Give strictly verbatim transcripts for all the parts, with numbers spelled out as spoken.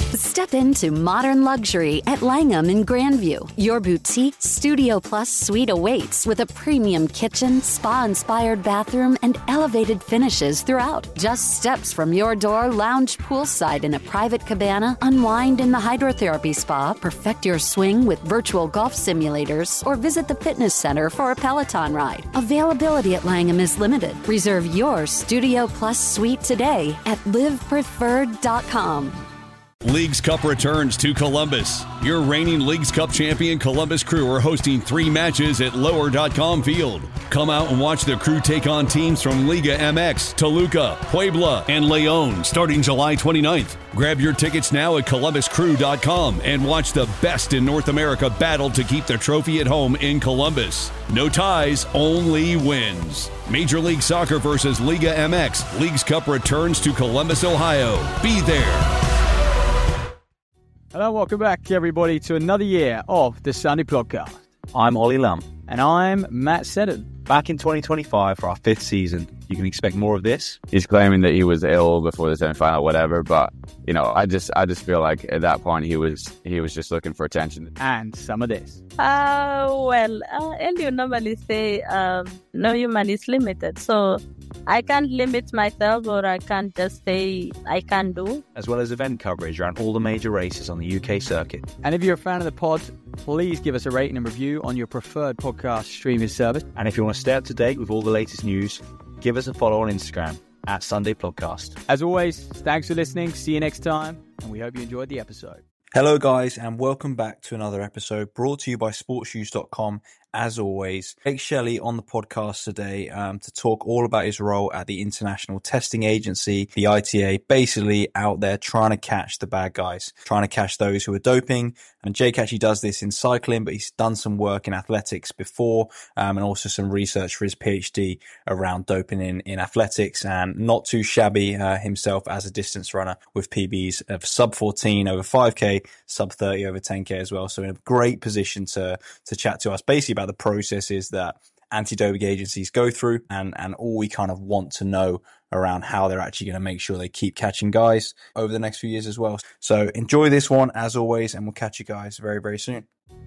Step into modern luxury at Langham in Grandview. Your boutique Studio Plus suite awaits with a premium kitchen, spa-inspired bathroom, and elevated finishes throughout. Just steps from your door, lounge poolside in a private cabana, unwind in the hydrotherapy spa, perfect your swing with virtual golf simulators, or visit the fitness center for a Peloton ride. Availability at Langham is limited. Reserve your Studio Plus suite today at live preferred dot com. Leagues Cup returns to Columbus. Your reigning Leagues Cup champion Columbus Crew are hosting three matches at lower dot com Field. Come out and watch the Crew take on teams from Liga M X, Toluca, Puebla, and León starting July twenty-ninth. Grab your tickets now at columbus crew dot com and watch the best in North America battle to keep the trophy at home in Columbus. No ties, only wins. Major League Soccer versus Liga M X. Leagues Cup returns to Columbus, Ohio. Be there. Hello, welcome back, everybody, to another year of the Sunday Podcast. I'm Ollie Lum. And I'm Matt Seddon. Back in twenty twenty-five for our fifth season. You can expect more of this. He's claiming that he was ill before the semi-final, whatever. But, you know, I just I just feel like at that point he was he was just looking for attention. And some of this. Uh, well, uh, and you normally say um, no human is limited. So I can't limit myself, or I can't just say I can do. As well as event coverage around all the major races on the U K circuit. And if you're a fan of the pod, please give us a rating and review on your preferred podcast streaming service. And if you want to stay up to date with all the latest news, give us a follow on Instagram at Sunday Podcast. As always, thanks for listening. See you next time. And we hope you enjoyed the episode. Hello, guys, and welcome back to another episode brought to you by sports shoes dot com. As always, Jake Shelley on the podcast today um, to talk all about his role at the International Testing Agency, the I T A, basically out there trying to catch the bad guys, trying to catch those who are doping. And Jake actually does this in cycling, but he's done some work in athletics before um, and also some research for his PhD around doping in, in athletics, and not too shabby uh, himself as a distance runner with P Bs of sub fourteen over five K, sub thirty over ten K as well. So in a great position to to chat to us basically about the processes that anti-doping agencies go through and, and all we kind of want to know around how they're actually going to make sure they keep catching guys over the next few years as well. So enjoy this one as always, and we'll catch you guys very, very soon.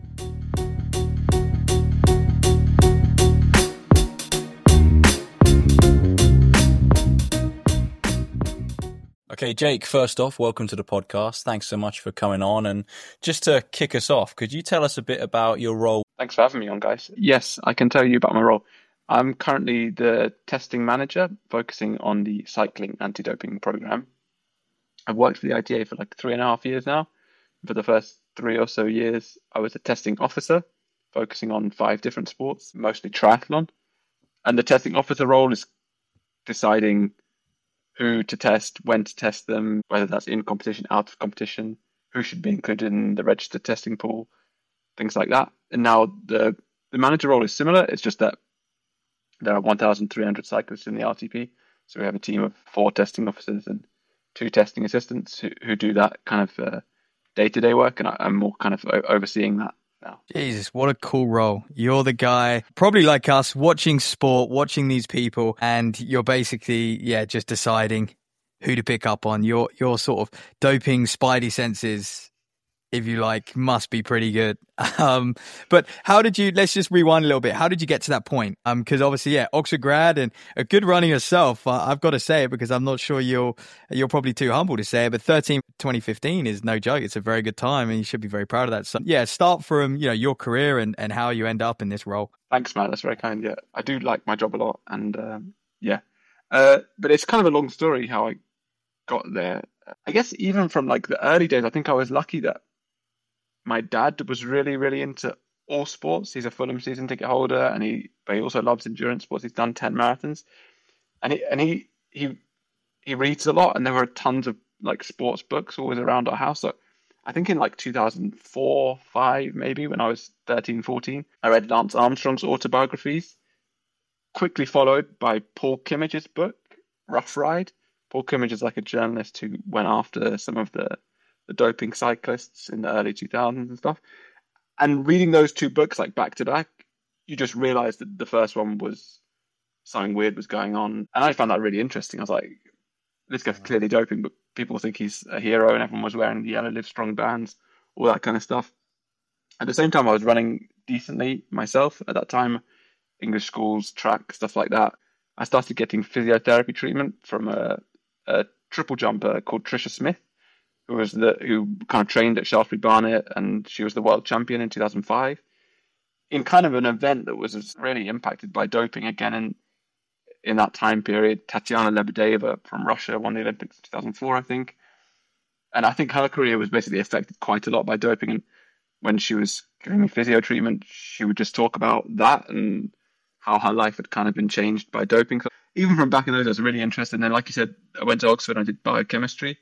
Okay, Jake, first off, welcome to the podcast. Thanks so much for coming on. And just to kick us off, could you tell us a bit about your role? Thanks for having me on, guys. Yes, I can tell you about my role. I'm currently the testing manager, focusing on the cycling anti-doping program. I've worked for the I T A for like three and a half years now. For the first three or so years, I was a testing officer, focusing on five different sports, mostly triathlon. And the testing officer role is deciding who to test, when to test them, whether that's in competition, out of competition, who should be included in the registered testing pool, things like that. And now the, the manager role is similar. It's just that there are one thousand three hundred cyclists in the R T P. So we have a team of four testing officers and two testing assistants who, who do that kind of uh, day-to-day work. And I, I'm more kind of o- overseeing that now. Jesus, what a cool role. You're the guy, probably like us, watching sport, watching these people, and you're basically, yeah, just deciding who to pick up on. Your your sort of doping spidey senses, if you like, must be pretty good. Um, but how did you, let's just rewind a little bit. How did you get to that point? Um, because obviously, yeah, Oxford grad and a good runner yourself. Uh, I've got to say it because I'm not sure you're, you're probably too humble to say it, but thirteen twenty fifteen is no joke. It's a very good time and you should be very proud of that. So yeah, start from, you know, your career and, and how you end up in this role. Thanks, man. That's very kind. Yeah, I do like my job a lot. And um, yeah, uh, but it's kind of a long story how I got there. I guess even from like the early days, I think I was lucky that my dad was really, really into all sports. He's a Fulham season ticket holder, and he but he also loves endurance sports. He's done ten marathons, and he and he he he reads a lot. And there were tons of like sports books always around our house. So I think in like two thousand four, five maybe, when I was thirteen, fourteen, I read Lance Armstrong's autobiographies, quickly followed by Paul Kimmage's book Rough Ride. Paul Kimmage is like a journalist who went after some of the the doping cyclists in the early two thousands and stuff. And reading those two books like back to back, you just realize that the first one was something weird was going on. And I found that really interesting. I was like, this guy's clearly doping, but people think he's a hero, and everyone was wearing the yellow Live Strong bands, all that kind of stuff. At the same time, I was running decently myself at that time, English schools, track, stuff like that. I started getting physiotherapy treatment from a, a triple jumper called Trisha Smith, who was the who kind of trained at Shaftesbury Barnet, and she was the world champion in two thousand five. In kind of an event that was really impacted by doping again in in that time period. Tatiana Lebedeva from Russia won the Olympics in two thousand four, I think. And I think her career was basically affected quite a lot by doping. And when she was giving me physio treatment, she would just talk about that and how her life had kind of been changed by doping. So even from back in those, I was really interested. And then, like you said, I went to Oxford and I did biochemistry.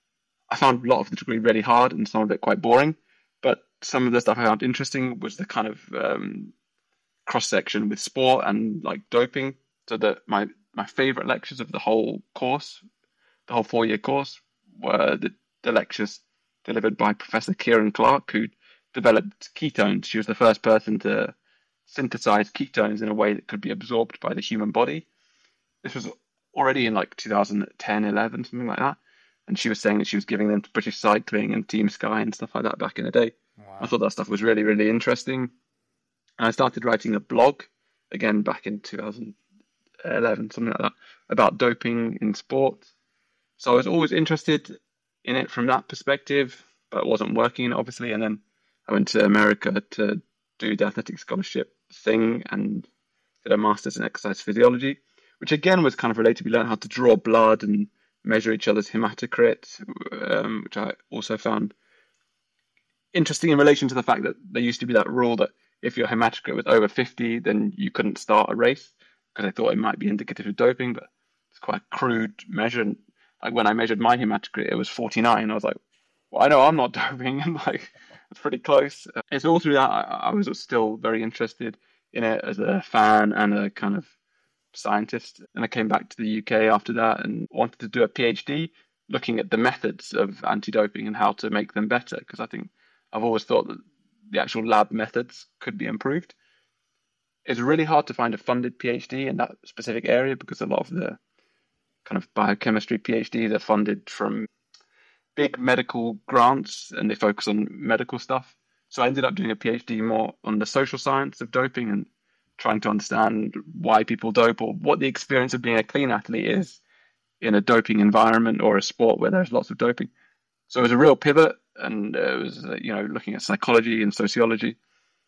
I found a lot of the degree really hard and some of it quite boring. But some of the stuff I found interesting was the kind of um, cross-section with sport and like doping. So that my, my favourite lectures of the whole course, the whole four-year course, were the, the lectures delivered by Professor Kieran Clark, who developed ketones. She was the first person to synthesize ketones in a way that could be absorbed by the human body. This was already in like two thousand ten, eleven, something like that. And she was saying that she was giving them to British Cycling and Team Sky and stuff like that back in the day. Wow. I thought that stuff was really, really interesting. And I started writing a blog, again, back in two thousand eleven, something like that, about doping in sport. So I was always interested in it from that perspective, but it wasn't working, obviously. And then I went to America to do the athletic scholarship thing and did a master's in exercise physiology, which again was kind of related. We learned how to draw blood and measure each other's hematocrit, um, which I also found interesting in relation to the fact that there used to be that rule that if your hematocrit was over fifty, then you couldn't start a race, because I thought it might be indicative of doping, but it's quite a crude measure. And like when I measured my hematocrit, it was forty-nine. I was like, well, I know I'm not doping, and like it's pretty close. It's all through that I, I was still very interested in it as a fan and a kind of scientist. And I came back to the U K after that and wanted to do a PhD looking at the methods of anti-doping and how to make them better, because I think I've always thought that the actual lab methods could be improved. It's really hard to find a funded PhD in that specific area, because a lot of the kind of biochemistry PhDs are funded from big medical grants and they focus on medical stuff. So I ended up doing a PhD more on the social science of doping and trying to understand why people dope, or what the experience of being a clean athlete is in a doping environment or a sport where there's lots of doping. So it was a real pivot, and it was, uh, you know, looking at psychology and sociology.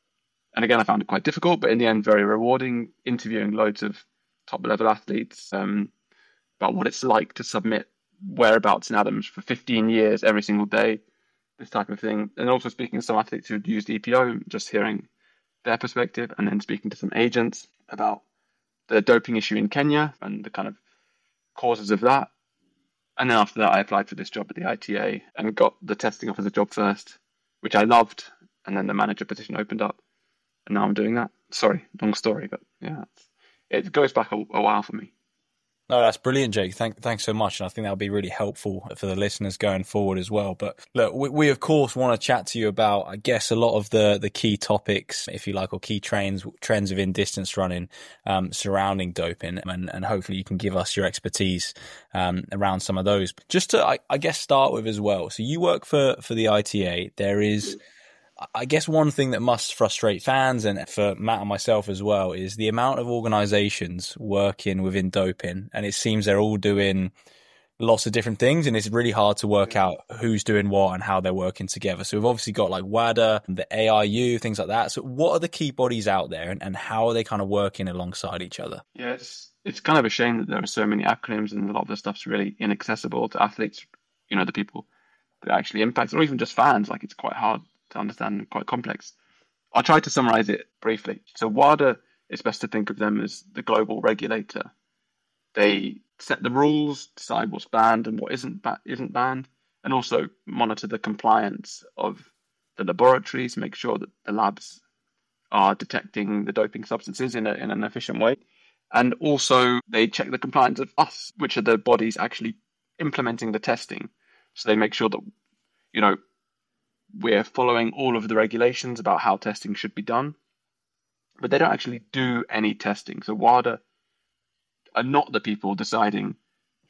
And again, I found it quite difficult, but in the end, very rewarding, interviewing loads of top-level athletes um, about what it's like to submit whereabouts in atoms for fifteen years, every single day, this type of thing. And also speaking to some athletes who'd used E P O, just hearing their perspective, and then speaking to some agents about the doping issue in Kenya and the kind of causes of that. And then after that, I applied for this job at the I T A and got the testing officer job first, which I loved. And then the manager position opened up, and now I'm doing that. Sorry, long story, but yeah, it goes back a, a while for me. No, that's brilliant, Jake. Thank, thanks so much. And I think that'll be really helpful for the listeners going forward as well. But look, we, we of course want to chat to you about, I guess, a lot of the, the key topics, if you like, or key trends, trends within distance running um, surrounding doping. And, and hopefully you can give us your expertise um, around some of those. Just to, I, I guess, start with as well. So you work for, for the I T A. There is, I guess, one thing that must frustrate fans, and for Matt and myself as well, is the amount of organizations working within doping. And it seems they're all doing lots of different things, and it's really hard to work out who's doing what and how they're working together. So we've obviously got like WADA, the A I U, things like that. So what are the key bodies out there, and, and how are they kind of working alongside each other? Yeah, it's, it's kind of a shame that there are so many acronyms, and a lot of the stuff's really inaccessible to athletes, you know, the people that actually impact, or even just fans. Like, it's quite hard to understand and quite complex. I'll try to summarize it briefly. So WADA, it's best to think of them as the global regulator. They set the rules, decide what's banned and what isn't ba- isn't banned, and also monitor the compliance of the laboratories, make sure that the labs are detecting the doping substances in, a, in an efficient way. And also they check the compliance of us, which are the bodies actually implementing the testing. So they make sure that, you know, we're following all of the regulations about how testing should be done, but they don't actually do any testing. So WADA are not the people deciding,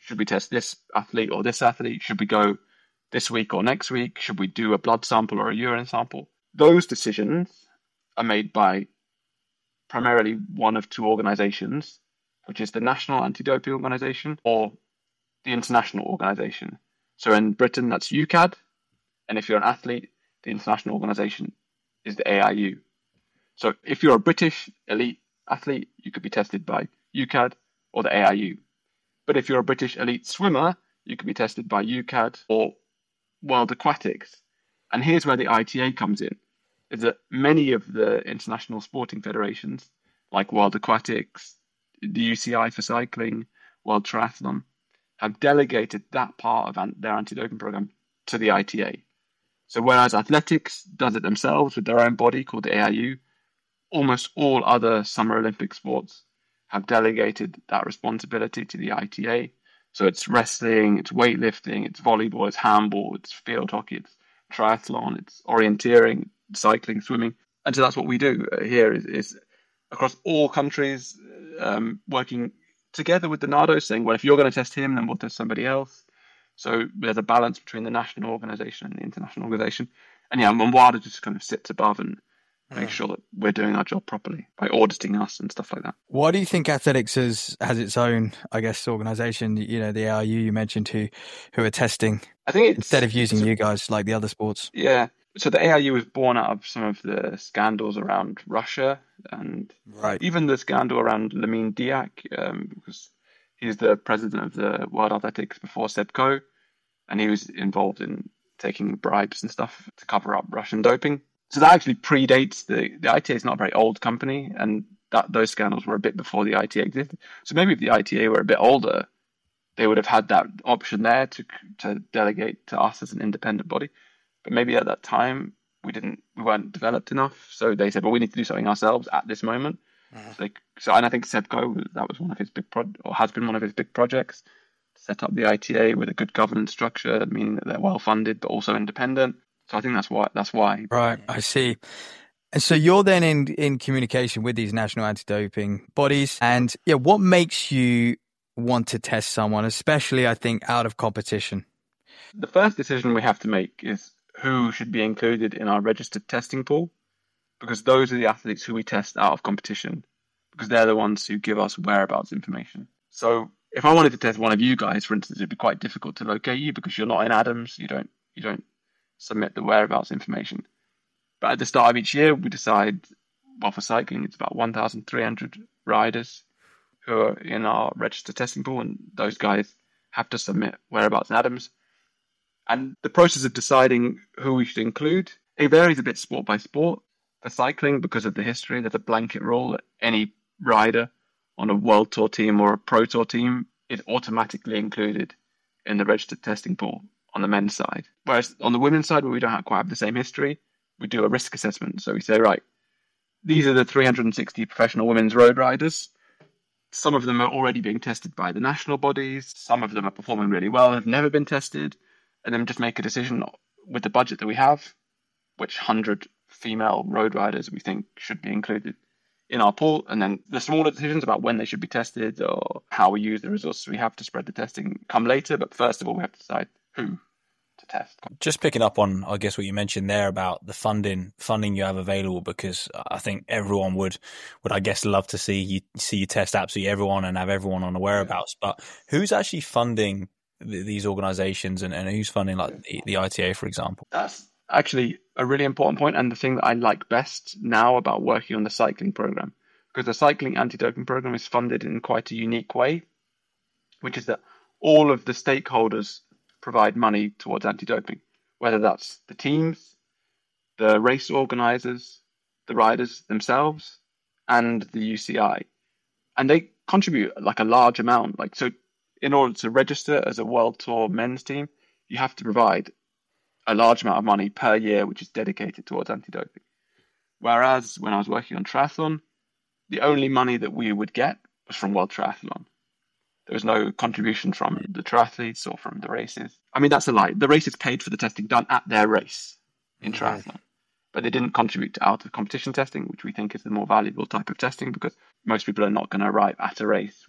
should we test this athlete or this athlete? Should we go this week or next week? Should we do a blood sample or a urine sample? Those decisions are made by primarily one of two organizations, which is the National Anti-Doping Organization or the International Organization. So in Britain, that's U C A D. And if you're an athlete, the international organization is the A I U. So if you're a British elite athlete, you could be tested by U C A D or the A I U. But if you're a British elite swimmer, you could be tested by U C A D or World Aquatics. And here's where the I T A comes in, is that many of the international sporting federations, like World Aquatics, the U C I for cycling, World Triathlon, have delegated that part of their anti-doping program to the I T A. So whereas athletics does it themselves with their own body called the A I U, almost all other Summer Olympic sports have delegated that responsibility to the I T A. So it's wrestling, it's weightlifting, it's volleyball, it's handball, it's field hockey, it's triathlon, it's orienteering, cycling, swimming. And so that's what we do here is, is across all countries, um, working together with the NADO, saying, well, if you're going to test him, then we'll test somebody else. So there's a balance between the national organization and the international organization. And yeah, WADA just kind of sits above and make sure that we're doing our job properly by auditing us and stuff like that. Why do you think athletics has, has its own, I guess, organization, you know, the A I U you mentioned who, who are testing I think it's, instead of using you guys like the other sports? Yeah. So the A I U was born out of some of the scandals around Russia and right. even the scandal around Lamine Diack, um, because he's the president of the World Athletics before Seb Coe, and he was involved in taking bribes and stuff to cover up Russian doping. So that actually predates the the I T A is not a very old company, and that those scandals were a bit before the I T A existed. So maybe if the I T A were a bit older, they would have had that option there to to delegate to us as an independent body. But maybe at that time we didn't we weren't developed enough, so they said, well, we need to do something ourselves at this moment. Mm-hmm. So, they, so and I think Seb Coe, that was one of his big pro- or has been one of his big projects, to set up the I T A with a good governance structure, meaning that they're well funded but also independent. So I think that's why. That's why. Right, I see. And so you're then in, in communication with these national anti-doping bodies. And yeah, what makes you want to test someone, especially, I think, out of competition? The first decision we have to make is who should be included in our registered testing pool, because those are the athletes who we test out of competition, because they're the ones who give us whereabouts information. So if I wanted to test one of you guys, for instance, it'd be quite difficult to locate you because you're not in Adams. You don't. You don't. submit the whereabouts information. But at the start of each year, we decide, well, for cycling, it's about one thousand three hundred riders who are in our registered testing pool, and those guys have to submit whereabouts in Adams. And the process of deciding who we should include, it varies a bit sport by sport. For cycling, because of the history, there's a blanket rule that any rider on a World Tour team or a Pro Tour team is automatically included in the registered testing pool on the men's side. Whereas on the women's side, where we don't have quite have the same history, we do a risk assessment. So we say, right, these are the three hundred sixty professional women's road riders. Some of them are already being tested by the national bodies. Some of them are performing really well, have never been tested. And then just make a decision with the budget that we have, which one hundred female road riders we think should be included in our pool. And then the smaller decisions about when they should be tested or how we use the resources we have to spread the testing come later. But first of all, we have to decide who to test. Just picking up on, I guess, what you mentioned there about the funding funding you have available, because I think everyone would, would I guess, love to see you see you test absolutely everyone and have everyone on the whereabouts. But who's actually funding th- these organizations and, and who's funding like the, the I T A, for example? That's actually a really important point, and the thing that I like best now about working on the cycling program, because the cycling anti-doping program is funded in quite a unique way, which is that all of the stakeholders provide money towards anti-doping, whether that's the teams, the race organizers, the riders themselves, and the U C I. And they contribute like a large amount. Like, so in order to register as a World Tour men's team, you have to provide a large amount of money per year, which is dedicated towards anti-doping. Whereas when I was working on triathlon, the only money that we would get was from World Triathlon. There was no contribution from the triathletes or from the races. I mean, that's a lie. The races paid for the testing done at their race in triathlon, but they didn't contribute to out of competition testing, which we think is the more valuable type of testing, because most people are not going to arrive at a race with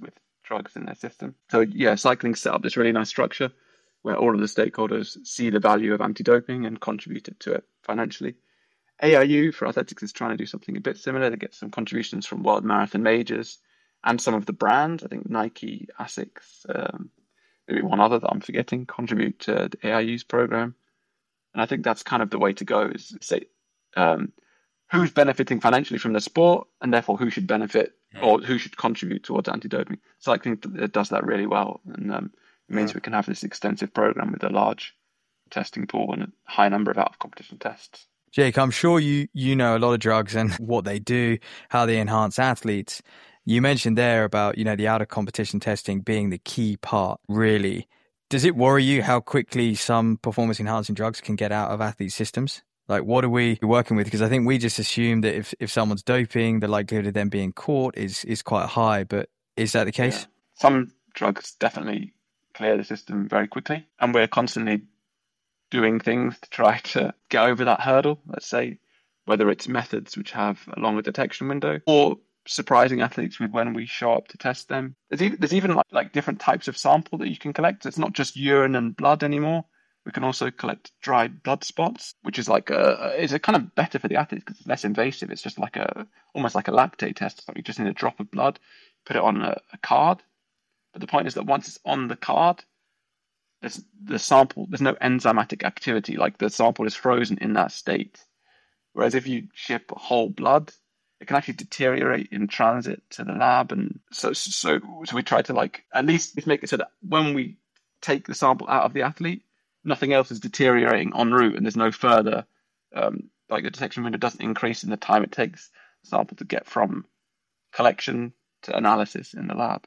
drugs in their system. So yeah, cycling set up this really nice structure where all of the stakeholders see the value of anti-doping and contributed to it financially. A I U for athletics is trying to do something a bit similar to get some contributions from world marathon majors and some of the brands. I think Nike, Asics, um, maybe one other that I'm forgetting, contribute to the A I U's program. And I think that's kind of the way to go, is say um, who's benefiting financially from the sport, and therefore who should benefit or who should contribute towards anti-doping. Cycling does that really well, and um, it means we can have this extensive program with a large testing pool and a high number of out-of-competition tests. Jake, I'm sure you, you know a lot of drugs and what they do, how they enhance athletes. You mentioned there about, you know, the out-of-competition testing being the key part, really. Does it worry you how quickly some performance-enhancing drugs can get out of athlete systems? Like, what are we working with? Because I think we just assume that if, if someone's doping, the likelihood of them being caught is, is quite high. But is that the case? Yeah. Some drugs definitely clear the system very quickly, and we're constantly doing things to try to get over that hurdle. Let's say whether it's methods which have a longer detection window or surprising athletes with when we show up to test them. There's even, there's even like, like different types of sample that you can collect. It's not just urine and blood anymore. We can also collect dried blood spots, which is like a, it's a kind of better for the athletes because it's less invasive. It's just like a, almost like a lactate test. So you just need a drop of blood, put it on a, a card. But the point is that once it's on the card, there's the sample, there's no enzymatic activity. Like the sample is frozen in that state. Whereas if you ship whole blood, it can actually deteriorate in transit to the lab. And so, so, so we try to like, at least make it so that when we take the sample out of the athlete, nothing else is deteriorating en route, and there's no further, um, like the detection window doesn't increase in the time it takes the sample to get from collection to analysis in the lab.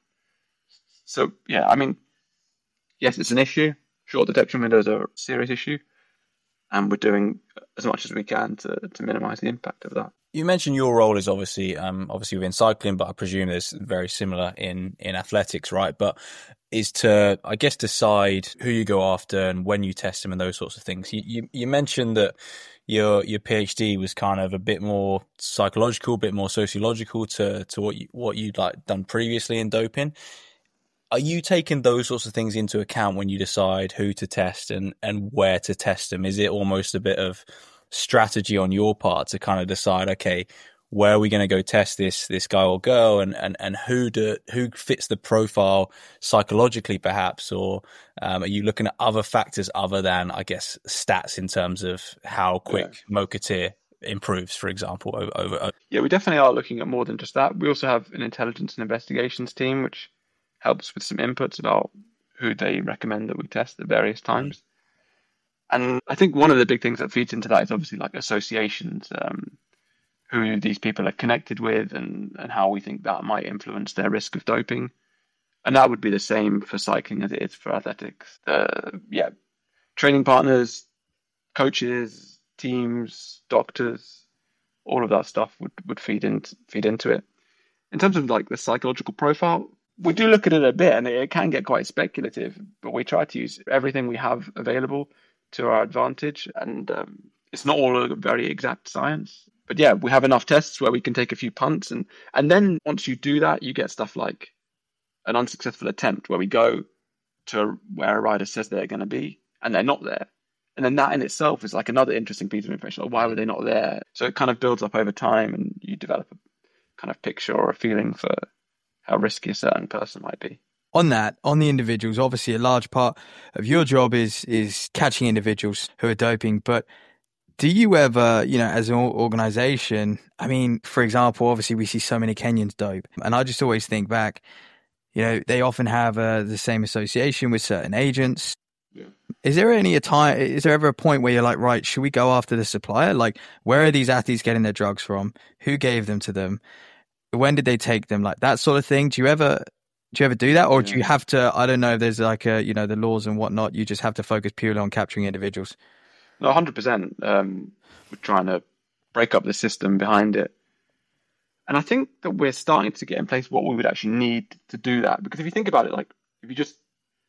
So, yeah, I mean, yes, it's an issue. Short detection windows are a serious issue, and we're doing as much as we can to, to minimize the impact of that. You mentioned your role is obviously um, obviously within cycling, but I presume there's very similar in, in athletics, right? But is to, I guess, decide who you go after and when you test them and those sorts of things. You you, you mentioned that your your PhD was kind of a bit more psychological, a bit more sociological to to what you what you'd like done previously in doping. Are you taking those sorts of things into account when you decide who to test and, and where to test them? Is it almost a bit of strategy on your part to kind of decide, okay, where are we going to go test this this guy or girl, and and, and who do, who fits the profile psychologically, perhaps, or um, are you looking at other factors other than, I guess, stats in terms of how quick yeah. Mokatir improves, for example, over, over, over? Yeah, we definitely are looking at more than just that. We also have an intelligence and investigations team, which helps with some inputs about who they recommend that we test at various times. And I think one of the big things that feeds into that is obviously like associations, um, who these people are connected with, and, and how we think that might influence their risk of doping. And that would be the same for cycling as it is for athletics. Uh, yeah, training partners, coaches, teams, doctors, all of that stuff would, would feed in, feed into it. In terms of like the psychological profile, we do look at it a bit, and it, it can get quite speculative, but we try to use everything we have available to our advantage, and um, it's not all a very exact science. But yeah, we have enough tests where we can take a few punts, and and then once you do that, you get stuff like an unsuccessful attempt where we go to where a rider says they're going to be and they're not there, and then that in itself is like another interesting piece of information. Like, why were they not there? So it kind of builds up over time, and you develop a kind of picture or a feeling for how risky a certain person might be. On that, on the individuals, obviously a large part of your job is is catching individuals who are doping. But do you ever, you know, as an organization, I mean, for example, obviously we see so many Kenyans dope, and I just always think back, you know, they often have uh, the same association with certain agents. Yeah. Is there any a time, is there ever a point where you're like, right, should we go after the supplier? Like, where are these athletes getting their drugs from? Who gave them to them? When did they take them? Like that sort of thing. Do you ever... Do you ever do that, or yeah. do you have to, I don't know if there's like a, you know, the laws and whatnot, you just have to focus purely on capturing individuals? No, one hundred percent. Um, we're trying to break up the system behind it. And I think that we're starting to get in place what we would actually need to do that. Because if you think about it, like if you just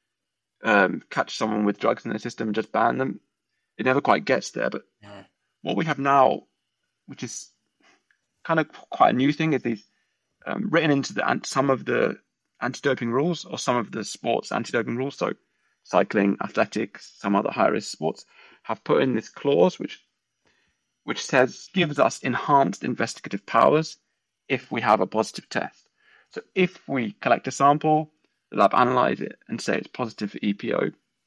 um, catch someone with drugs in their system and just ban them, it never quite gets there. But yeah. what we have now, which is kind of quite a new thing, is these um, written into the some of the anti-doping rules, or some of the sports anti-doping rules, so cycling, athletics, some other high-risk sports, have put in this clause which which says gives us enhanced investigative powers if we have a positive test. So if we collect a sample, the lab analyze it and say it's positive for E P O,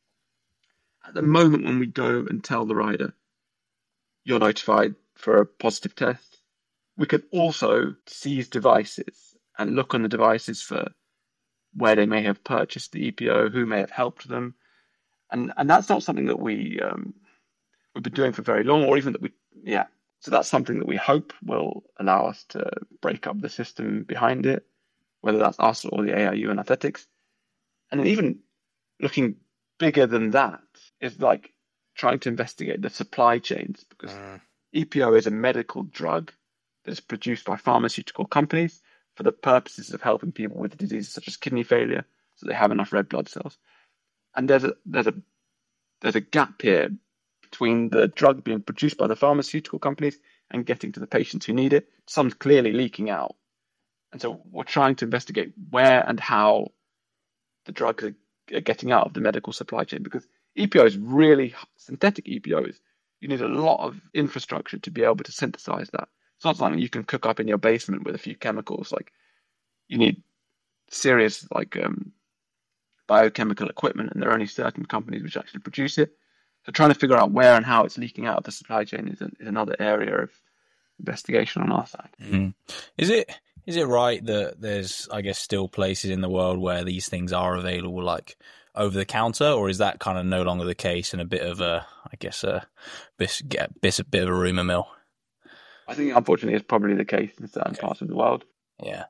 at the moment when we go and tell the rider, you're notified for a positive test, we could also seize devices and look on the devices for where they may have purchased the E P O, who may have helped them. And and that's not something that we, um, we've been doing for very long, or even that we, yeah. So that's something that we hope will allow us to break up the system behind it, whether that's us or the A I U and athletics. And then even looking bigger than that is like trying to investigate the supply chains, because mm. E P O is a medical drug that is produced by pharmaceutical companies for the purposes of helping people with diseases such as kidney failure, so they have enough red blood cells. And there's a there's a there's a gap here between the drug being produced by the pharmaceutical companies and getting to the patients who need it. Some's clearly leaking out. And so we're trying to investigate where and how the drugs are getting out of the medical supply chain, because E P O is really, synthetic E P O is, you need a lot of infrastructure to be able to synthesize that. It's not something you can cook up in your basement with a few chemicals. Like, you need serious like um, biochemical equipment, and there are only certain companies which actually produce it. So trying to figure out where and how it's leaking out of the supply chain is, an, is another area of investigation on our side. Mm-hmm. Is it is it right that there's, I guess, still places in the world where these things are available, like over the counter, or is that kind of no longer the case and a bit of a, I guess, a bit, bit, a bit of a rumor mill? I think, unfortunately, it's probably the case in certain okay. parts of the world. Yeah.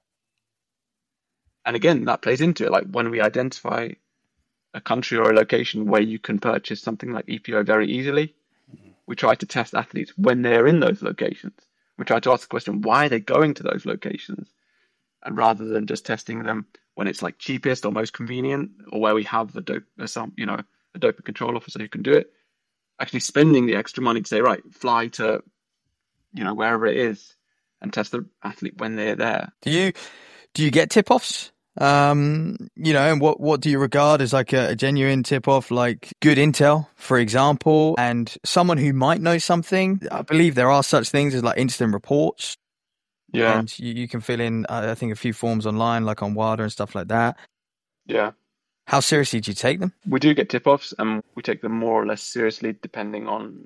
And again, that plays into it. Like, when we identify a country or a location where you can purchase something like E P O very easily, mm-hmm. we try to test athletes when they're in those locations. We try to ask the question, why are they going to those locations? And rather than just testing them when it's like cheapest or most convenient, or where we have the dope, some, you know, a doping control officer who can do it, actually spending the extra money to say, right, fly to, you know, wherever it is and test the athlete when they're there. Do you do you get tip-offs? Um, you know, and what, what do you regard as like a, a genuine tip-off, like good intel, for example, and someone who might know something? I believe there are such things as like incident reports. Yeah. And you, you can fill in, uh, I think, a few forms online, like on WADA and stuff like that. Yeah. How seriously do you take them? We do get tip-offs, and we take them more or less seriously depending on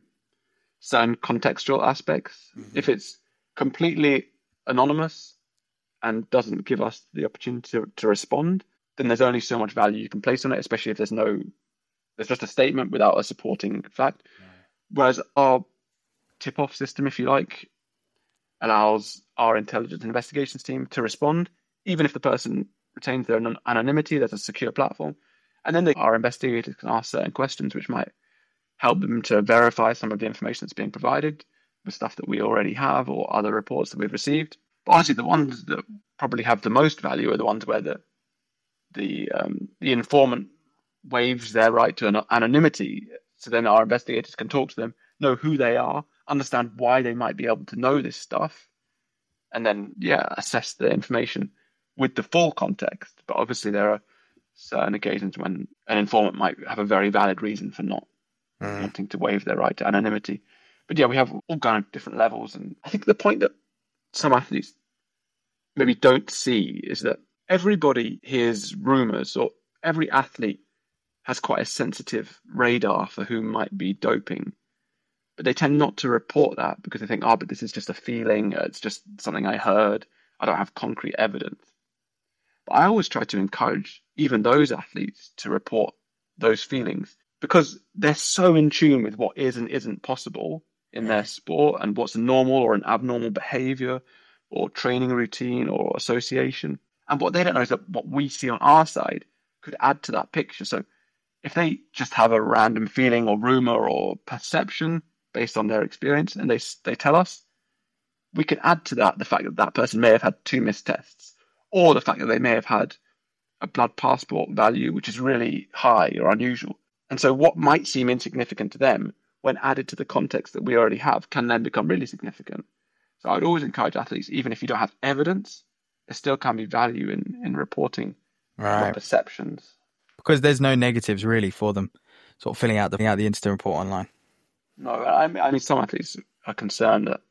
certain contextual aspects. Mm-hmm. If it's completely anonymous and doesn't give us the opportunity to, to respond, then there's only so much value you can place on it, especially if there's no, there's just a statement without a supporting fact. Yeah. Whereas our tip-off system, if you like, allows our intelligence investigations team to respond, even if the person retains their anonymity. There's a secure platform. And then they, our investigators can ask certain questions which might help them to verify some of the information that's being provided with stuff that we already have or other reports that we've received. But honestly, the ones that probably have the most value are the ones where the the um, the informant waives their right to an anonymity. So then our investigators can talk to them, know who they are, understand why they might be able to know this stuff, and then, yeah, assess the information with the full context. But obviously there are certain occasions when an informant might have a very valid reason for not mm. wanting to waive their right to anonymity. But yeah, we have all kind of different levels. And I think the point that some athletes maybe don't see is that everybody hears rumors, or every athlete has quite a sensitive radar for who might be doping. But they tend not to report that because they think, oh, but this is just a feeling. It's just something I heard. I don't have concrete evidence. But I always try to encourage even those athletes to report those feelings, because they're so in tune with what is and isn't possible in their sport and what's a normal or an abnormal behavior or training routine or association. And what they don't know is that what we see on our side could add to that picture. So if they just have a random feeling or rumor or perception based on their experience, and they they tell us, we can add to that the fact that that person may have had two missed tests, or the fact that they may have had a blood passport value which is really high or unusual. And so what might seem insignificant to them, when added to the context that we already have, can then become really significant. So I would always encourage athletes, even if you don't have evidence, there still can be value in, in reporting right. perceptions. Because there's no negatives really for them sort of filling out the, filling out the incident report online. No, I mean, I mean, some athletes are concerned that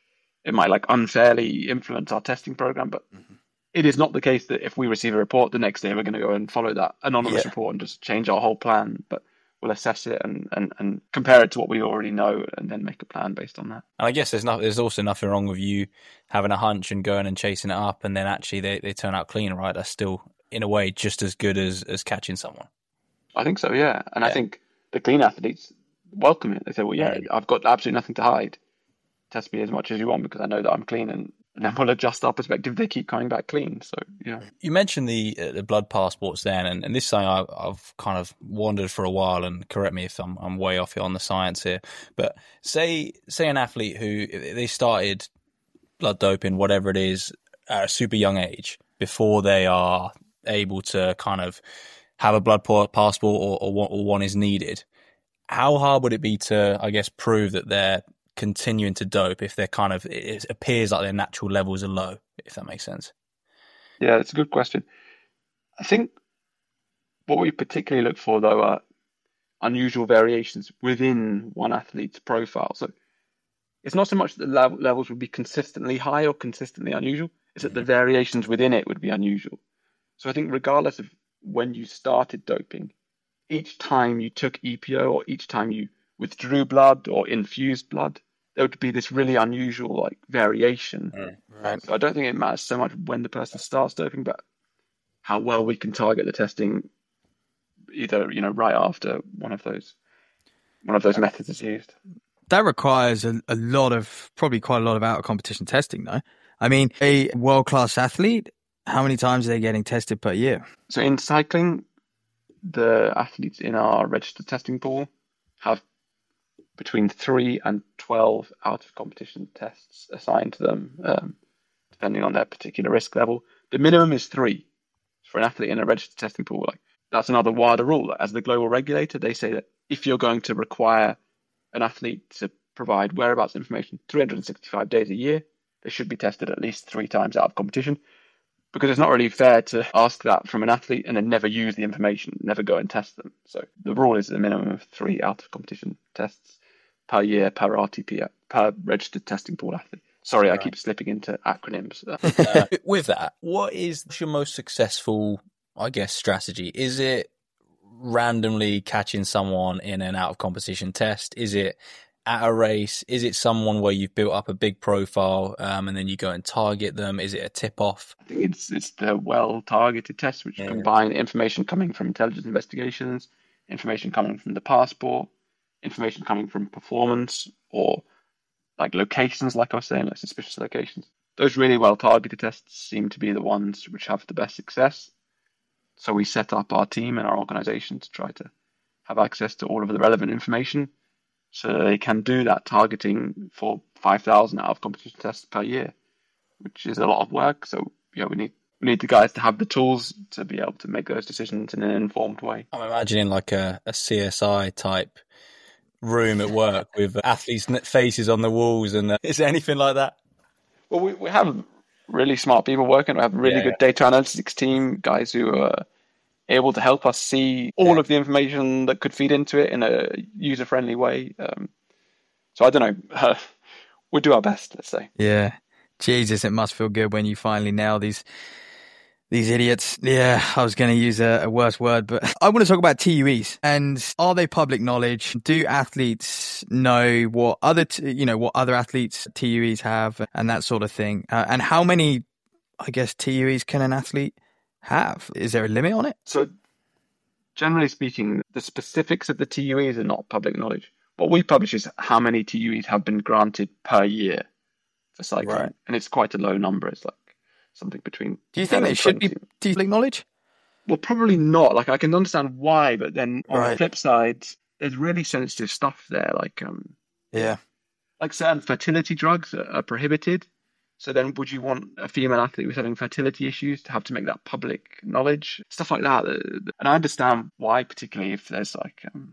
it might like unfairly influence our testing program, but mm-hmm. it is not the case that if we receive a report the next day, we're going to go and follow that anonymous yeah. report and just change our whole plan. But we'll assess it and, and, and compare it to what we already know and then make a plan based on that. And I guess there's not, there's also nothing wrong with you having a hunch and going and chasing it up and then actually they, they turn out clean, right? That's still, in a way, just as good as, as catching someone. I think so, yeah. And yeah. I think the clean athletes welcome it. They say, well, yeah, right. I've got absolutely nothing to hide. Test me as much as you want because I know that I'm clean, and, and then we'll adjust our perspective. They keep coming back clean. So, yeah. You mentioned the uh, the blood passports then, and, and this is something I, I've kind of wandered for a while, and correct me if I'm, I'm way off on the science here, but say say an athlete who, they started blood doping, whatever it is, at a super young age, before they are able to kind of have a blood passport or, or, or one is needed. How hard would it be to, I guess, prove that they're continuing to dope if they're kind of, it appears like their natural levels are low, if that makes sense? Yeah, it's a good question. I think what we particularly look for, though, are unusual variations within one athlete's profile. So it's not so much that the level, levels would be consistently high or consistently unusual, it's that the variations within it would be unusual. So I think regardless of when you started doping, each time you took E P O or each time you withdrew blood or infused blood, there would be this really unusual like variation. Mm, right. So I don't think it matters so much when the person starts doping, but how well we can target the testing either, you know, right after one of those one of those methods is used. That requires a, a lot of, probably quite a lot of out of competition testing, though. I mean, a world-class athlete, how many times are they getting tested per year? So in cycling, the athletes in our registered testing pool have between three and twelve out of competition tests assigned to them, um, depending on their particular risk level. The minimum is three for an athlete in a registered testing pool. Like, that's another wider rule. As the global regulator, they say that if you're going to require an athlete to provide whereabouts information three hundred sixty-five days a year, they should be tested at least three times out of competition. Because it's not really fair to ask that from an athlete and then never use the information, never go and test them. So the rule is a minimum of three out of competition tests per year per R T P, per registered testing pool athlete. Sorry, right. I keep slipping into acronyms. uh, with that, what is your most successful, I guess, strategy? Is it randomly catching someone in an out of competition test? Is it at a race? Is it someone where you've built up a big profile um, and then you go and target them? Is it a tip-off? I think it's it's the well-targeted tests, which yeah. combine information coming from intelligence investigations, information coming from the passport, information coming from performance, or like locations, like I was saying, like suspicious locations. Those really well-targeted tests seem to be the ones which have the best success. So we set up our team and our organization to try to have access to all of the relevant information, so they can do that targeting for five thousand out of competition tests per year, which is a lot of work. So yeah, we need we need the guys to have the tools to be able to make those decisions in an informed way. I'm imagining like a, a C S I type room at work with athletes' faces on the walls. And uh, is there anything like that? Well, we, we have really smart people working. We have a really yeah, good yeah. data analytics team, guys who are able to help us see all yeah. of the information that could feed into it in a user-friendly way. Um, so I don't know. Uh, we'll do our best, let's say. Yeah. Jesus, it must feel good when you finally nail these these idiots. Yeah, I was going to use a, a worse word, but I want to talk about T U Es. And are they public knowledge? Do athletes know what other, t- you know, what other athletes T U Es have and that sort of thing? Uh, and how many, I guess, T U Es can an athlete have? Is there a limit on it? So generally speaking, the specifics of the T U Es are not public knowledge. What we publish is how many T U Es have been granted per year for cycling. Right. And it's quite a low number. It's like something between... Do you think they should be public knowledge? Well, probably not. Like, I can understand why, but then on right. the flip side, there's really sensitive stuff there. Like, um, yeah, like certain fertility drugs are, are prohibited. So then would you want a female athlete who's having fertility issues to have to make that public knowledge? Stuff like that. And I understand why, particularly if there's like um,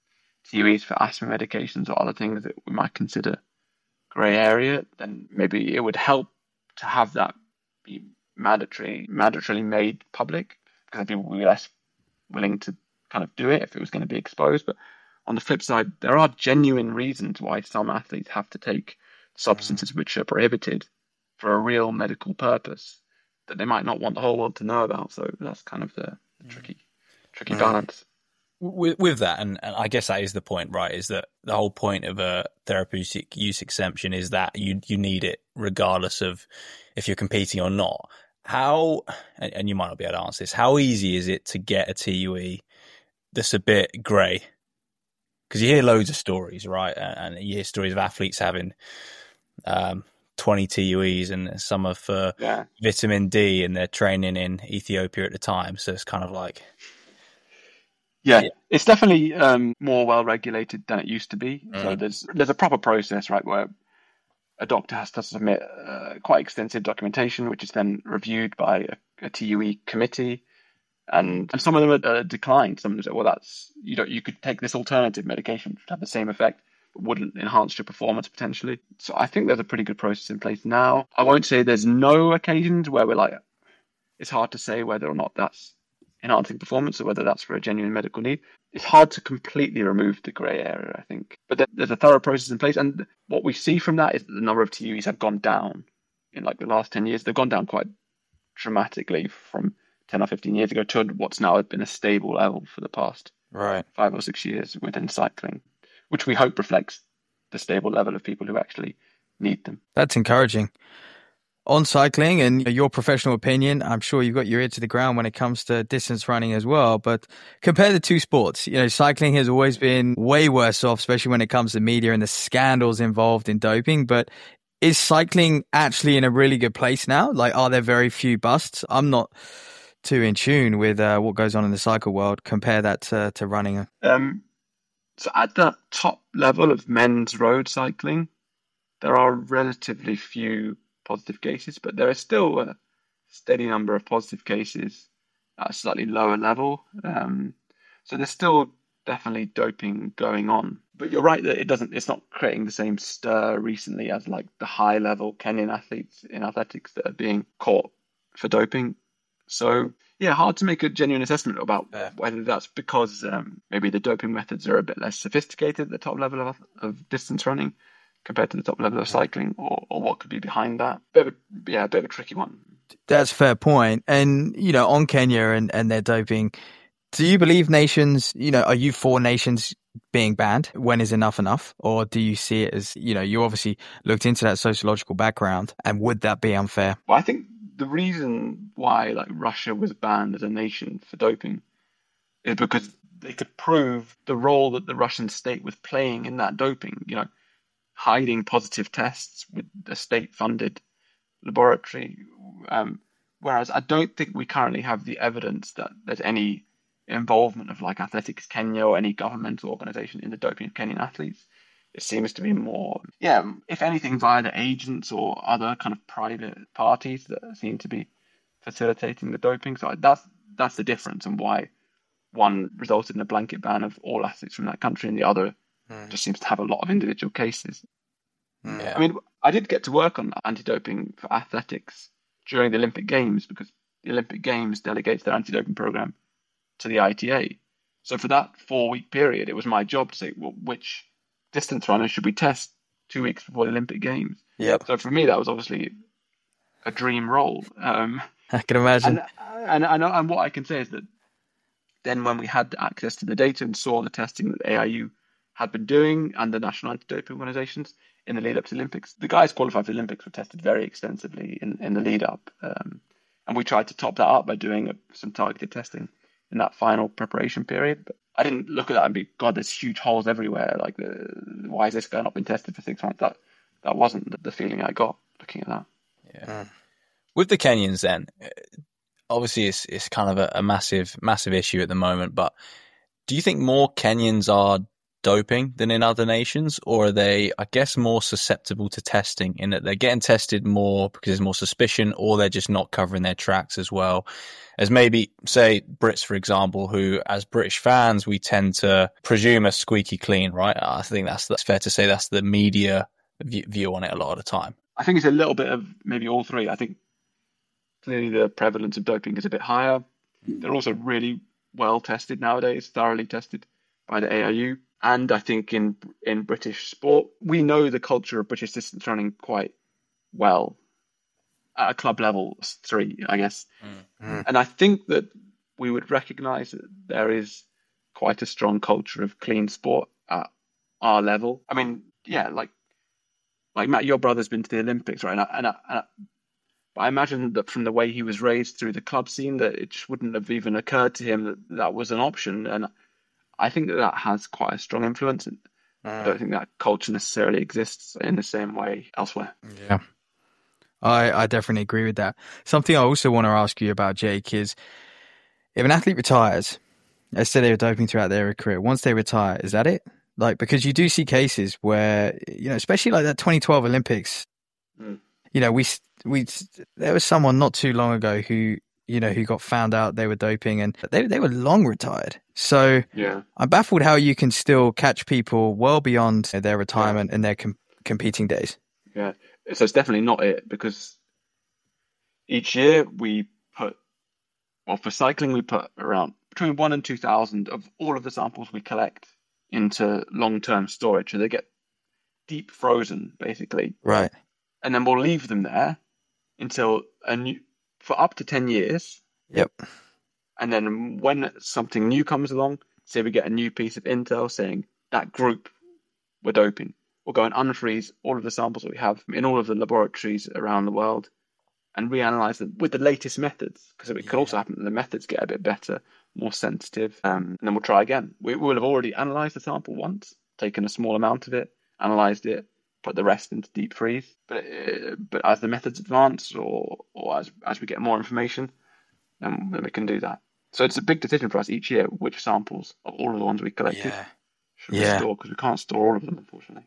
T U Es for asthma medications or other things that we might consider grey area, then maybe it would help to have that be mandatory, mandatorily made public, because people would be less willing to kind of do it if it was going to be exposed. But on the flip side, there are genuine reasons why some athletes have to take substances which are prohibited for a real medical purpose that they might not want the whole world to know about. So that's kind of the, the tricky, tricky balance. With, with that, and, and I guess that is the point, right, is that the whole point of a therapeutic use exemption is that you you need it regardless of if you're competing or not. How, and, and you might not be able to answer this, how easy is it to get a T U E that's a bit grey? Because you hear loads of stories, right, and, and you hear stories of athletes having um, twenty T U Es, and some are for yeah. vitamin D, and they're training in Ethiopia at the time. So it's kind of like... Yeah, yeah, it's definitely um, more well regulated than it used to be. Mm. So there's there's a proper process, right, where a doctor has to submit uh, quite extensive documentation, which is then reviewed by a, a T U E committee, and and some of them are uh, declined. Some of them say, well, that's you know you could take this alternative medication which would have the same effect, but wouldn't enhance your performance potentially. So I think there's a pretty good process in place now. I won't say there's no occasions where we're like, it's hard to say whether or not that's enhancing performance or whether that's for a genuine medical need. It's hard to completely remove the grey area, I think. But there's a thorough process in place. And what we see from that is that the number of T U Es have gone down in like the last ten years. They've gone down quite dramatically from ten or fifteen years ago to what's now been a stable level for the past right. five or six years within cycling, which we hope reflects the stable level of people who actually need them. That's encouraging. On cycling and your professional opinion, I'm sure you've got your ear to the ground when it comes to distance running as well. But compare the two sports. You know, cycling has always been way worse off, especially when it comes to media and the scandals involved in doping. But is cycling actually in a really good place now? Like, are there very few busts? I'm not too in tune with uh, what goes on in the cycle world. Compare that to, to running. Um, so at the top level of men's road cycling, there are relatively few positive cases, but there is still a steady number of positive cases at a slightly lower level. Um, so there's still definitely doping going on. But you're right that it doesn't. It's not creating the same stir recently as like the high level Kenyan athletes in athletics that are being caught for doping. So yeah, hard to make a genuine assessment about yeah. whether that's because um, maybe the doping methods are a bit less sophisticated at the top level of, of distance running compared to the top level of cycling, or, or what could be behind that. Bit of a, yeah, a bit of a tricky one. That's a fair point. And, you know, on Kenya and, and their doping, do you believe nations, you know, are you for nations being banned? When is enough enough? Or do you see it as, you know, you obviously looked into that sociological background, and would that be unfair? Well, I think the reason why like Russia was banned as a nation for doping is because they could prove the role that the Russian state was playing in that doping, you know, hiding positive tests with a state-funded laboratory. Um, whereas I don't think we currently have the evidence that there's any involvement of like Athletics Kenya or any governmental organization in the doping of Kenyan athletes. It seems to be more, yeah, if anything, via the agents or other kind of private parties that seem to be facilitating the doping. So that's that's the difference, and why one resulted in a blanket ban of all athletes from that country, and the other mm. just seems to have a lot of individual cases. Yeah. I mean, I did get to work on anti-doping for athletics during the Olympic Games, because the Olympic Games delegates their anti-doping program to the I T A. So for that four-week period, it was my job to say, well, which distance runners should we test two weeks before the Olympic Games? Yep. So for me, that was obviously a dream role. Um, I can imagine. And, and, and, and what I can say is that then when we had access to the data and saw the testing that A I U had been doing and the national anti-doping organizations in the lead up to the Olympics, the guys qualified for the Olympics were tested very extensively in, in the lead up. Um, and we tried to top that up by doing a, some targeted testing in that final preparation period. But I didn't look at that and be, God, there's huge holes everywhere. Like, the, why has this guy not been tested for six months? That that wasn't the, the feeling I got looking at that. Yeah. Mm. With the Kenyans then, obviously it's it's kind of a, a massive, massive issue at the moment, but do you think more Kenyans are doping than in other nations, or are they, I guess, more susceptible to testing in that they're getting tested more because there's more suspicion, or they're just not covering their tracks as well as maybe, say, Brits, for example, who, as British fans, we tend to presume are squeaky clean, right? I think that's that's fair to say that's the media view on it a lot of the time. I think it's a little bit of maybe all three. I think clearly the prevalence of doping is a bit higher. They're also really well tested nowadays, thoroughly tested by the A I U. And I think in in British sport, we know the culture of British distance running quite well at a club level, three, I guess. Mm. And I think that we would recognise that there is quite a strong culture of clean sport at our level. I mean, yeah, like like Matt, your brother's been to the Olympics, right? And I, and I, and I, but I imagine that from the way he was raised through the club scene, that it wouldn't have even occurred to him that that was an option. And I think that that has quite a strong influence. And mm. I don't think that culture necessarily exists in the same way elsewhere. Yeah. I, I definitely agree with that. Something I also want to ask you about, Jake, is if an athlete retires, let's say they were doping throughout their career, once they retire, is that it? Like, because you do see cases where, you know, especially like that twenty twelve Olympics, mm. you know, we, we, there was someone not too long ago who, you know, who got found out they were doping and they, they were long retired. So yeah. I'm baffled how you can still catch people well beyond their retirement yeah. and their com- competing days. Yeah. So it's definitely not it, because each year we put, well, for cycling, we put around between one and two thousand of all of the samples we collect into long-term storage. So they get deep frozen, basically. Right. And then we'll leave them there until a new, for up to ten years. Yep. And then when something new comes along, say we get a new piece of intel saying that group were doping, we'll go and unfreeze all of the samples that we have in all of the laboratories around the world and reanalyze them with the latest methods, because it yeah. could also happen that the methods get a bit better, more sensitive, um, and then we'll try again. We will have already analysed the sample once, taken a small amount of it, analysed it, put the rest into deep freeze. But uh, but as the methods advance, or or as as we get more information, then, then we can do that. So it's a big decision for us each year which samples of all of the ones we collected yeah. should yeah. we store, because we can't store all of them, unfortunately.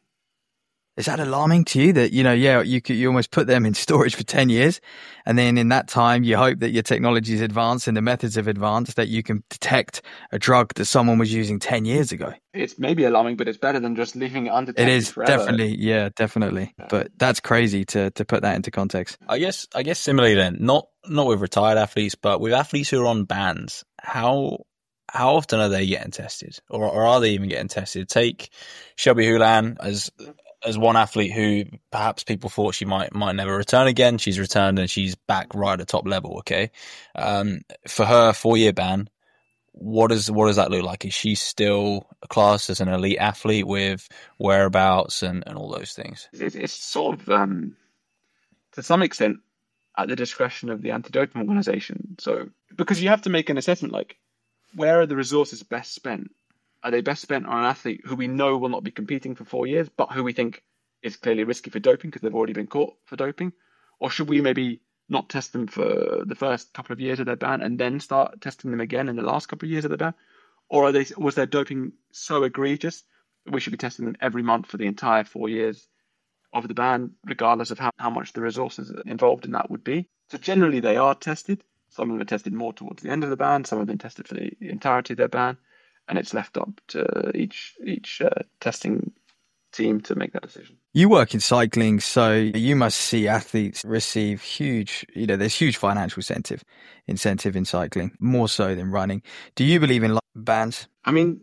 Is that alarming to you that, you know, yeah, you could, you almost put them in storage for ten years, and then in that time you hope that your technology is advanced and the methods have advanced, that you can detect a drug that someone was using ten years ago? It's maybe alarming, but it's better than just leaving it undetected It is forever. definitely, yeah, definitely. Yeah. But that's crazy to, to put that into context. I guess, I guess similarly then, not, not with retired athletes, but with athletes who are on bans, how, how often are they getting tested, or, or are they even getting tested? Take Shelby Houlihan as, as one athlete who perhaps people thought she might might never return again. She's returned and she's back right at top level. Okay, um, for her four year ban, what does what does that look like? Is she still classed as an elite athlete with whereabouts and, and all those things? It's, it's sort of um, to some extent at the discretion of the anti-doping organization. So because you have to make an assessment, like where are the resources best spent? Are they best spent on an athlete who we know will not be competing for four years, but who we think is clearly risky for doping because they've already been caught for doping? Or should we maybe not test them for the first couple of years of their ban and then start testing them again in the last couple of years of their ban? Or are they, was their doping so egregious that we should be testing them every month for the entire four years of the ban, regardless of how, how much the resources involved in that would be? So generally they are tested. Some of them are tested more towards the end of the ban. Some have been tested for the entirety of their ban. And it's left up to each each uh, testing team to make that decision. You work in cycling, so you must see athletes receive huge, you know, there's huge financial incentive, incentive in cycling, more so than running. Do you believe in bans? I mean,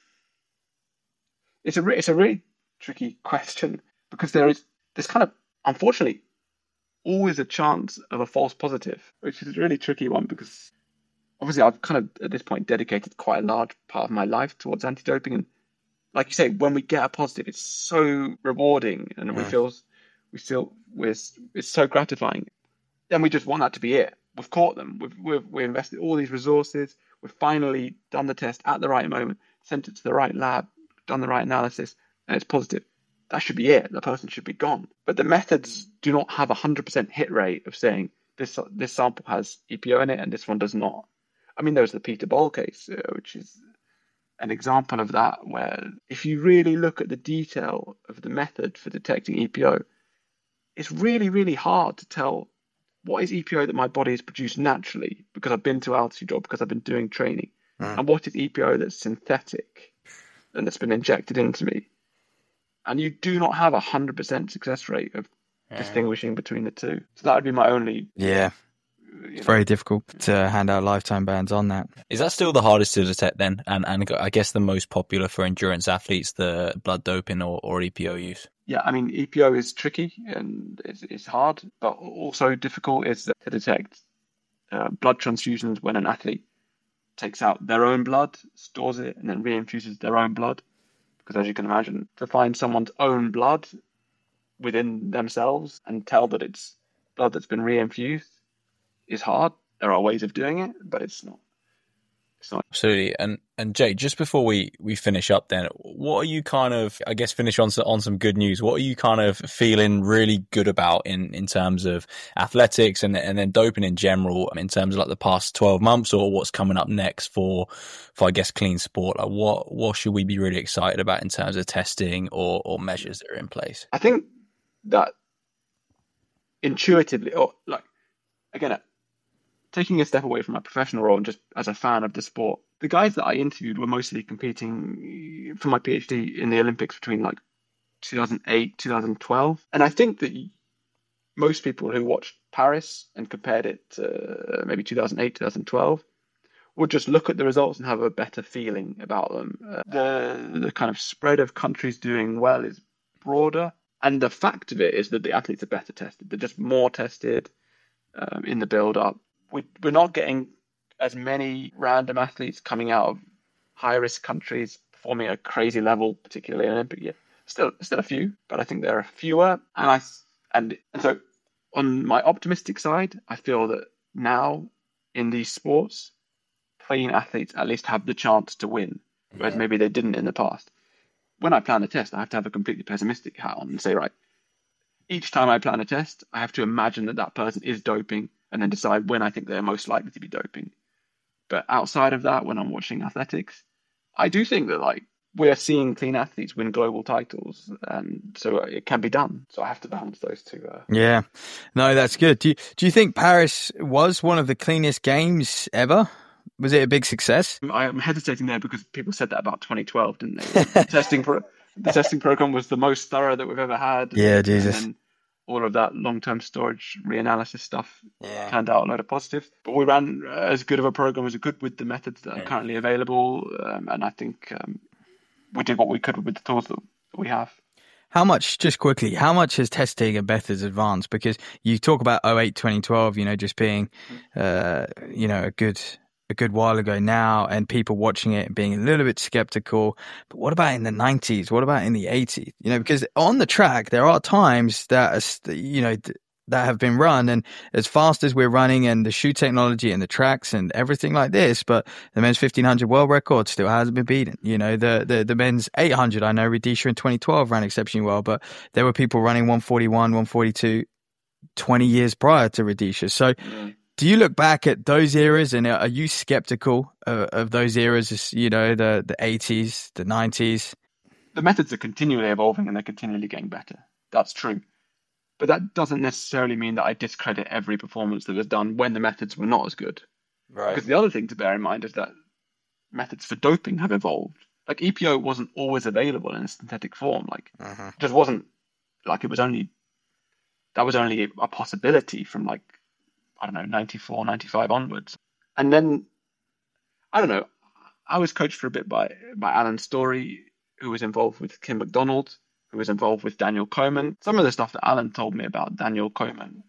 it's a, it's a really tricky question, because there is, there's kind of, unfortunately, always a chance of a false positive, which is a really tricky one, because obviously, I've kind of, at this point, dedicated quite a large part of my life towards anti-doping. And like you say, when we get a positive, it's so rewarding and yeah. we feel, we still, we're, it's so gratifying. Then we just want that to be it. We've caught them. We've, we've, we've invested all these resources. We've finally done the test at the right moment, sent it to the right lab, done the right analysis, and it's positive. That should be it. The person should be gone. But the methods do not have a one hundred percent hit rate of saying this, this sample has E P O in it and this one does not. I mean, there's the Peter Boll case, uh, which is an example of that, where if you really look at the detail of the method for detecting E P O, it's really, really hard to tell what is E P O that my body has produced naturally because I've been to altitude or because I've been doing training, mm. and what is E P O that's synthetic and that's been injected into me. And you do not have a one hundred percent success rate of yeah. distinguishing between the two. So that would be my only yeah. It's know. very difficult to hand out lifetime bans on that. Is that still the hardest to detect then? And and I guess the most popular for endurance athletes, the blood doping or, or E P O use? Yeah, I mean, E P O is tricky and it's, it's hard, but also difficult is to detect uh, blood transfusions when an athlete takes out their own blood, stores it, and then reinfuses their own blood. Because as you can imagine, to find someone's own blood within themselves and tell that it's blood that's been reinfused is hard. There are ways of doing it, but it's not. It's not. Absolutely. And and Jake, just before we, we finish up then, what are you kind of, I guess, finish on on some good news. What are you kind of feeling really good about in, in terms of athletics and and then doping in general, in terms of like the past twelve months or what's coming up next for, for I guess, clean sport? Like what, what should we be really excited about in terms of testing or, or measures that are in place? I think that intuitively, or like, again, taking a step away from my professional role and just as a fan of the sport, the guys that I interviewed were mostly competing for my PhD in the Olympics between like two thousand eight, two thousand twelve. And I think that most people who watched Paris and compared it to maybe two thousand eight, two thousand twelve would just look at the results and have a better feeling about them. Uh, the, the kind of spread of countries doing well is broader. And the fact of it is that the athletes are better tested. They're just more tested um, in the build-up. We, we're not getting as many random athletes coming out of high-risk countries performing at a crazy level, particularly in Olympic year. Still, still a few, but I think there are fewer. And I and, and so, on my optimistic side, I feel that now in these sports, clean athletes at least have the chance to win, whereas maybe they didn't in the past. When I plan a test, I have to have a completely pessimistic hat on and say, right, each time I plan a test, I have to imagine that that person is doping and then decide when I think they're most likely to be doping. But outside of that, when I'm watching athletics, I do think that like we're seeing clean athletes win global titles, and so it can be done. So I have to balance those two. Uh... Yeah, no, that's good. Do you, do you think Paris was one of the cleanest games ever? Was it a big success? I'm hesitating there because people said that about twenty twelve, didn't they? The testing pro- the testing program was the most thorough that we've ever had. Yeah, Jesus. And then all of that long-term storage reanalysis stuff yeah. turned out a load of positives. But we ran as good of a program as we could with the methods that are currently available, um, and I think um, we did what we could with the tools that we have. How much, just quickly, how much has testing and methods advanced? Because you talk about oh eight, twenty twelve, you know, just being, uh, you know, a good... a good while ago now, and people watching it and being a little bit skeptical. But what about in the nineties? What about in the eighties? You know, because on the track, there are times that, are, you know, that have been run, and as fast as we're running and the shoe technology and the tracks and everything like this, but the men's fifteen hundred world record still hasn't been beaten. You know, the, the, the men's eight hundred, I know Rudisha in twenty twelve ran exceptionally well, but there were people running one forty-one, one forty-two twenty years prior to Rudisha. So, mm. Do you look back at those eras and are you skeptical of, of those eras, you know, the, the eighties, the nineties? The methods are continually evolving and they're continually getting better. That's true. But that doesn't necessarily mean that I discredit every performance that was done when the methods were not as good. Right. Because the other thing to bear in mind is that methods for doping have evolved. Like E P O wasn't always available in a synthetic form. Like, uh-huh. It just wasn't, like it was only, that was only a possibility from like, I don't know, ninety-four, ninety-five onwards. And then, I don't know, I was coached for a bit by, by Alan Story, who was involved with Kim McDonald, who was involved with Daniel Komen. Some of the stuff that Alan told me about Daniel Komen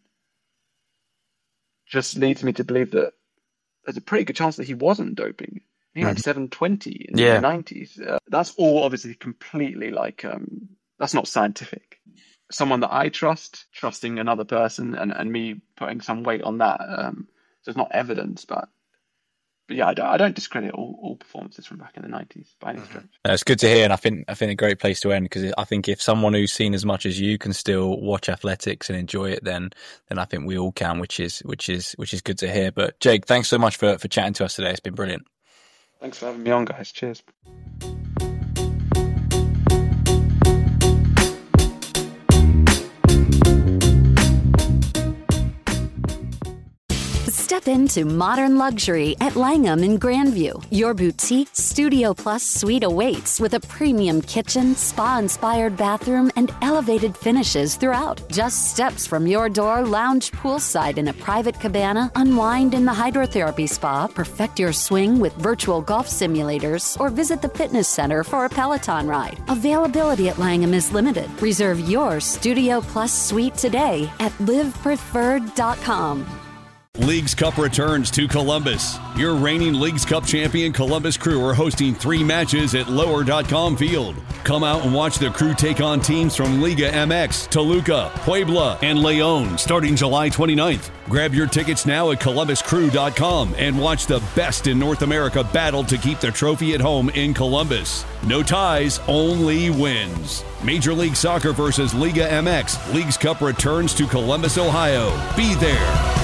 just leads me to believe that there's a pretty good chance that he wasn't doping. He had seven twenty in yeah. the nineties. Uh, that's all obviously completely like, um, that's not scientific. Someone that I trust, trusting another person, and, and me putting some weight on that. Um, so it's not evidence, but but yeah, I don't, I don't discredit all, all performances from back in the nineties by any stretch. No, it's good to hear, and I think I think a great place to end, because I think if someone who's seen as much as you can still watch athletics and enjoy it, then then I think we all can, which is which is which is good to hear. But Jake, thanks so much for for chatting to us today. It's been brilliant. Thanks for having me on, guys. Cheers. Step into modern luxury at Langham in Grandview. Your boutique Studio Plus suite awaits with a premium kitchen, spa-inspired bathroom, and elevated finishes throughout. Just steps from your door, lounge poolside in a private cabana, unwind in the hydrotherapy spa, perfect your swing with virtual golf simulators, or visit the fitness center for a Peloton ride. Availability at Langham is limited. Reserve your Studio Plus suite today at live preferred dot com. Leagues Cup returns to Columbus. Your reigning Leagues Cup champion Columbus Crew are hosting three matches at lower dot com field. Come out and watch the Crew take on teams from Liga M X, Toluca, Puebla, and Leon starting July twenty-ninth. Grab your tickets now at columbus crew dot com and watch the best in North America battle to keep the trophy at home in Columbus. No ties, only wins. Major League Soccer versus Liga M X. Leagues Cup returns to Columbus, Ohio. Be there.